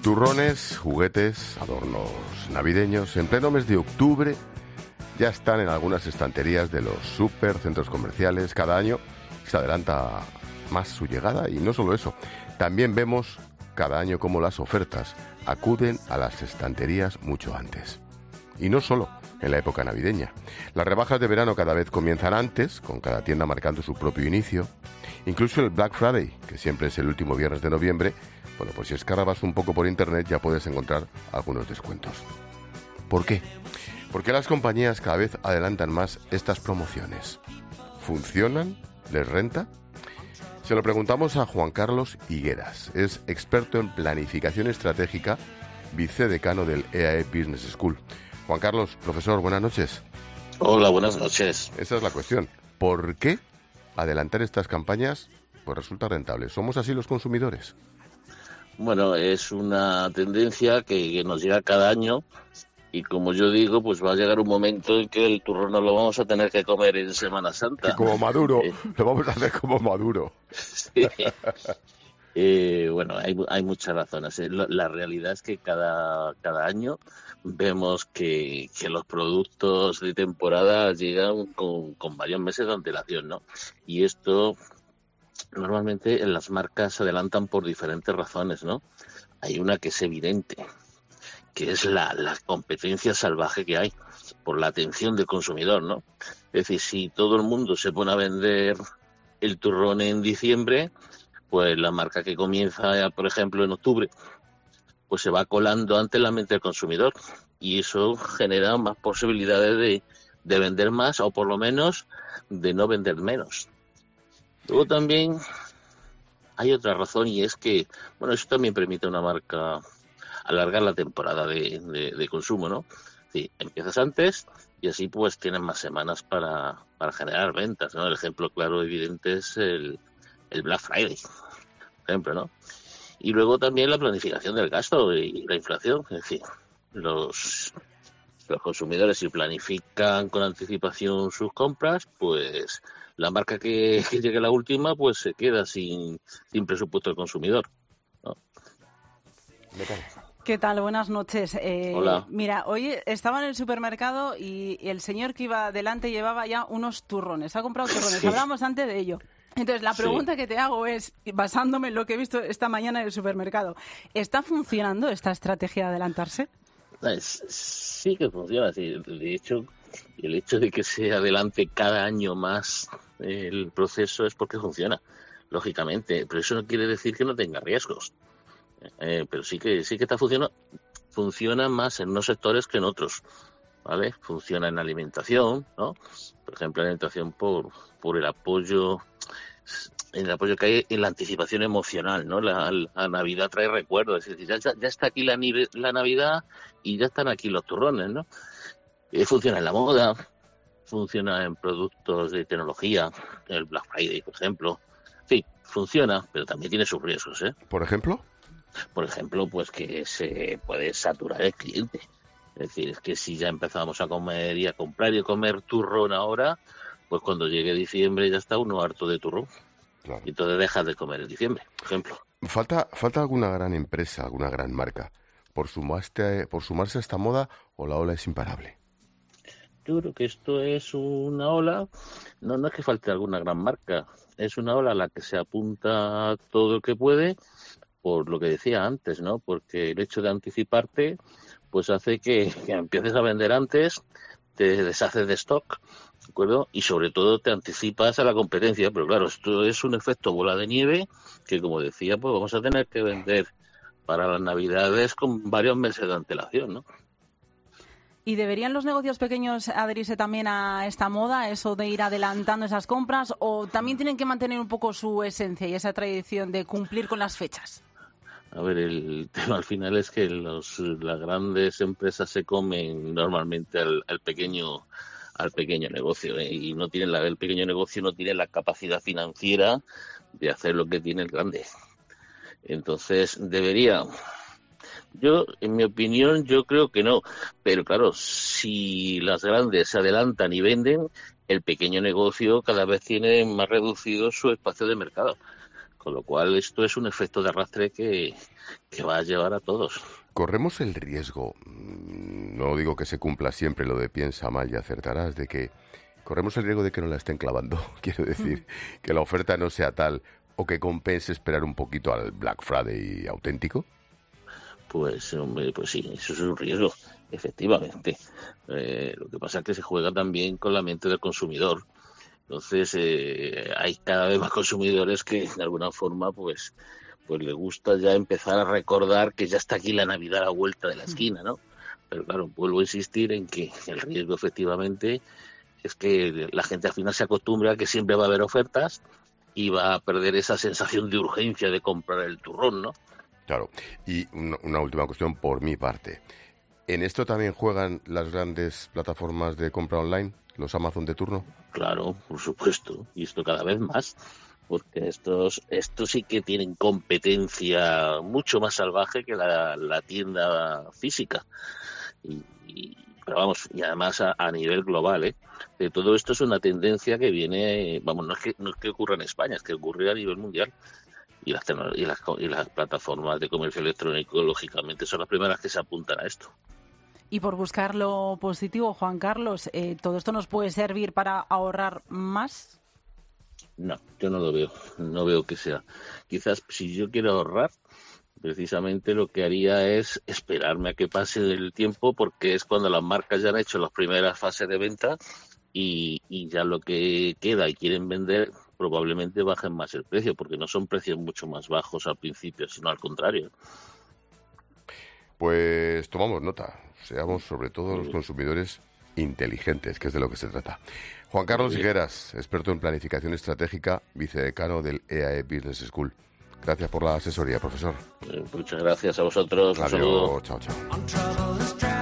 Turrones, juguetes, adornos navideños, en pleno mes de octubre ya están en algunas estanterías de los centros comerciales. Cada año se adelanta más su llegada y no solo eso, también vemos cada año cómo las ofertas acuden a las estanterías mucho antes. Y no solo en la época navideña. Las rebajas de verano cada vez comienzan antes, con cada tienda marcando su propio inicio. Incluso el Black Friday, que siempre es el último viernes de noviembre, bueno, pues si escarbas un poco por internet ya puedes encontrar algunos descuentos. ¿Por qué? Porque las compañías cada vez adelantan más estas promociones. ¿Funcionan? ¿Les renta? Se lo preguntamos a Juan Carlos Higueras. Es experto en planificación estratégica, vicedecano del EAE Business School. Juan Carlos, profesor, buenas noches. Hola, buenas noches. Esa es la cuestión. ¿Por qué adelantar estas campañas pues resulta rentable? ¿Somos así los consumidores? Bueno, es una tendencia que nos llega cada año y como yo digo, pues va a llegar un momento en que el turrón no lo vamos a tener que comer en Semana Santa. Que como Maduro, lo vamos a hacer como Maduro. Sí. Bueno, hay muchas razones. La realidad es que cada año vemos que los productos de temporada llegan con varios meses de antelación, ¿no? Y esto normalmente en las marcas se adelantan por diferentes razones, ¿no? Hay una que es evidente, que es la competencia salvaje que hay por la atención del consumidor, ¿no? Es decir, si todo el mundo se pone a vender el turrón en diciembre, pues la marca que comienza, por ejemplo, en octubre, pues se va colando ante la mente del consumidor y eso genera más posibilidades de vender más o por lo menos de no vender menos. Luego también hay otra razón y es que, bueno, eso también permite a una marca alargar la temporada de consumo, ¿no? Sí, empiezas antes y así pues tienes más semanas para generar ventas, ¿no? El ejemplo claro evidente es el Black Friday, por ejemplo, ¿no? Y luego también la planificación del gasto y la inflación, es decir, los consumidores si planifican con anticipación sus compras, pues la marca que llegue la última pues se queda sin presupuesto del consumidor, ¿no? ¿Qué tal? Buenas noches. Hola. Mira, hoy estaba en el supermercado y el señor que iba delante llevaba ya unos turrones. Ha comprado turrones. Sí. Hablamos antes de ello. Entonces, la pregunta que te hago es, basándome en lo que he visto esta mañana en el supermercado, ¿está funcionando esta estrategia de adelantarse? Sí que funciona. Sí. De hecho, el hecho de que se adelante cada año más el proceso es porque funciona, lógicamente. Pero eso no quiere decir que no tenga riesgos. Pero sí que está funcionando. Funciona más en unos sectores que en otros, ¿vale? Funciona en alimentación, ¿no? Por ejemplo, en alimentación por el apoyo que hay en la anticipación emocional, ¿no? La Navidad trae recuerdos, es decir, ya está aquí la Navidad y ya están aquí los turrones, ¿no? Funciona en la moda, funciona en productos de tecnología, el Black Friday, por ejemplo. Sí, funciona, pero también tiene sus riesgos, ¿eh? ¿Por ejemplo? Por ejemplo, pues que se puede saturar el cliente. Es decir, es que si ya empezamos a comer y a comprar y a comer turrón ahora, pues cuando llegue diciembre ya está uno harto de turrón. Claro. Y entonces dejas de comer en diciembre, por ejemplo. ¿Falta alguna gran empresa, alguna gran marca por sumarse a esta moda o la ola es imparable? Yo creo que esto es una ola, no es que falte alguna gran marca, es una ola a la que se apunta todo el que puede, por lo que decía antes, ¿no? Porque el hecho de anticiparte, pues hace que empieces a vender antes, te deshaces de stock, ¿de acuerdo? Y sobre todo te anticipas a la competencia, pero claro, esto es un efecto bola de nieve que, como decía, pues vamos a tener que vender para las Navidades con varios meses de antelación, ¿no? ¿Y deberían los negocios pequeños adherirse también a esta moda, eso de ir adelantando esas compras, o también tienen que mantener un poco su esencia y esa tradición de cumplir con las fechas? A ver, el tema al final es que las grandes empresas se comen normalmente al pequeño negocio, ¿eh? Y no tienen el pequeño negocio no tiene la capacidad financiera de hacer lo que tiene el grande. Entonces yo, en mi opinión, yo creo que no. Pero claro, si las grandes se adelantan y venden, el pequeño negocio cada vez tiene más reducido su espacio de mercado. Con lo cual esto es un efecto de arrastre que va a llevar a todos. Corremos el riesgo, no digo que se cumpla siempre lo de piensa mal y acertarás, de que corremos el riesgo de que nos la estén clavando. Quiero decir, que la oferta no sea tal o que compense esperar un poquito al Black Friday auténtico. Pues, hombre, pues sí, eso es un riesgo, efectivamente. Lo que pasa es que se juega también con la mente del consumidor. Entonces, hay cada vez más consumidores que, de alguna forma, pues le gusta ya empezar a recordar que ya está aquí la Navidad a la vuelta de la esquina, ¿no? Pero claro, vuelvo a insistir en que el riesgo, efectivamente, es que la gente al final se acostumbra a que siempre va a haber ofertas y va a perder esa sensación de urgencia de comprar el turrón, ¿no? Claro. Y una última cuestión por mi parte. ¿En esto también juegan las grandes plataformas de compra online, los Amazon de turno? Claro, por supuesto. Y esto cada vez más, porque estos sí que tienen competencia mucho más salvaje que la tienda física. Pero vamos, y además a nivel global, ¿eh? De todo esto es una tendencia que viene, vamos, no es que ocurra en España, es que ocurre a nivel mundial. Y las plataformas de comercio electrónico, lógicamente, son las primeras que se apuntan a esto. Y por buscar lo positivo, Juan Carlos, ¿todo esto nos puede servir para ahorrar más? No, yo no lo veo. No veo que sea. Quizás si yo quiero ahorrar, precisamente lo que haría es esperarme a que pase el tiempo, porque es cuando las marcas ya han hecho las primeras fases de venta y ya lo que queda y quieren vender, probablemente bajen más el precio, porque no son precios mucho más bajos al principio, sino al contrario. Pues tomamos nota, seamos sobre todo los consumidores inteligentes, que es de lo que se trata. Juan Carlos Higueras, experto en planificación estratégica, vicedecano del EAE Business School. Gracias por la asesoría, profesor. Muchas gracias a vosotros. Adiós, chao, chao.